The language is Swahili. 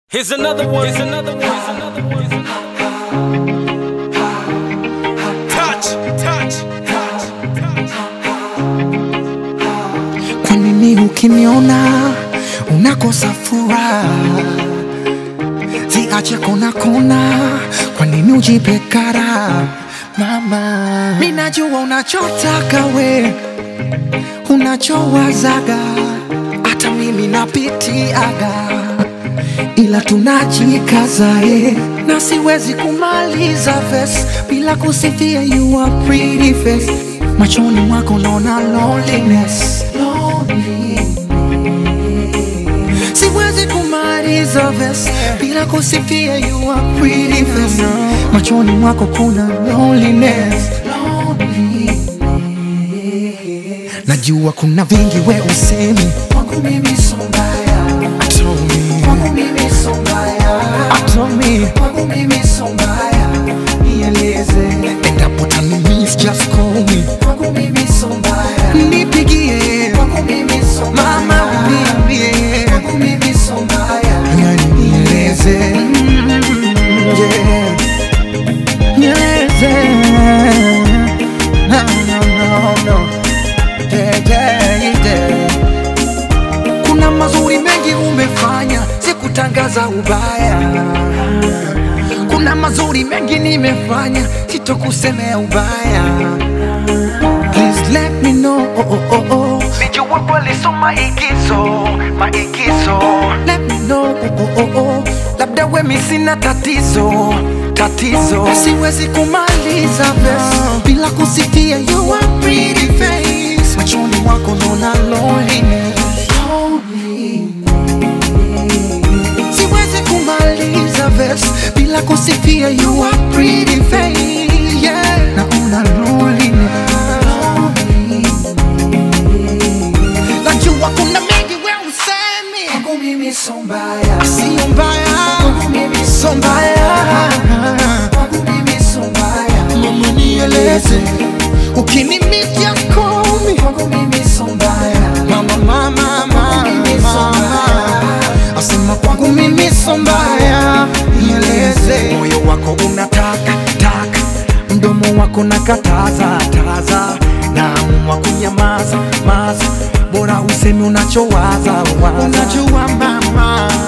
Here's another one. Here's another one. Here's another one. Here's another one. Touch, touch, touch, touch. Kwa nini ukiniona unakosa furaha? Ziache kona kona, kwa nini ujipe kara? Mama, mimi najua unachotaka we, unachowazaga, hata mimi napitiaga, ila tunajikaza na siwezi kumaliza verse bila kusifia you are pretty face. Machoni mwako naona loneliness, siwezi kumaliza verse bila kusifia you are pretty face. Machoni mwako kuna loneliness. Najua kuna vingi we usemi, kwangu mimi so mbaya. Kwangu mimi so mbaya. Kwangu mimi so mbaya. Nieleze, endapo tani miss just call me. Kwangu mimi so mbaya. Nipigie, kwangu mimi so mbaya. Mama uniambie, kwangu mimi so mbaya. Nieleze, yeah. Nieleze, no. Yeah. Kuna mazuri mengi umefanya, sikutangaza ubaya. Kuna mazuri mengi nimefanya, sitokusemea ubaya. Please let me know, Nijua kweli so maigizo. let me know, Labda we mi sina tatizo. siwezi kumaliza verse bila kusifia you are pretty face. Machoni mwako naona loneliness. Siwezi kumaliza verse bila kusifia you are pretty face, yeah. Naona loneliness. Najua kuna mengi we usemi, kwangu mimi so mbaya. Sio mbaya, kwangu mimi so mbaya. Kwangu mimi so mbaya. Mama nieleze, ukinimiss just call me. Kwangu mimi so mbaya. Mama, asema kwangu mimi so mbaya. Nieleze, moyo wako unataka, mdomo wako nakataza, naamua kunyamaza, bora useme unachowaza. Unajua mama,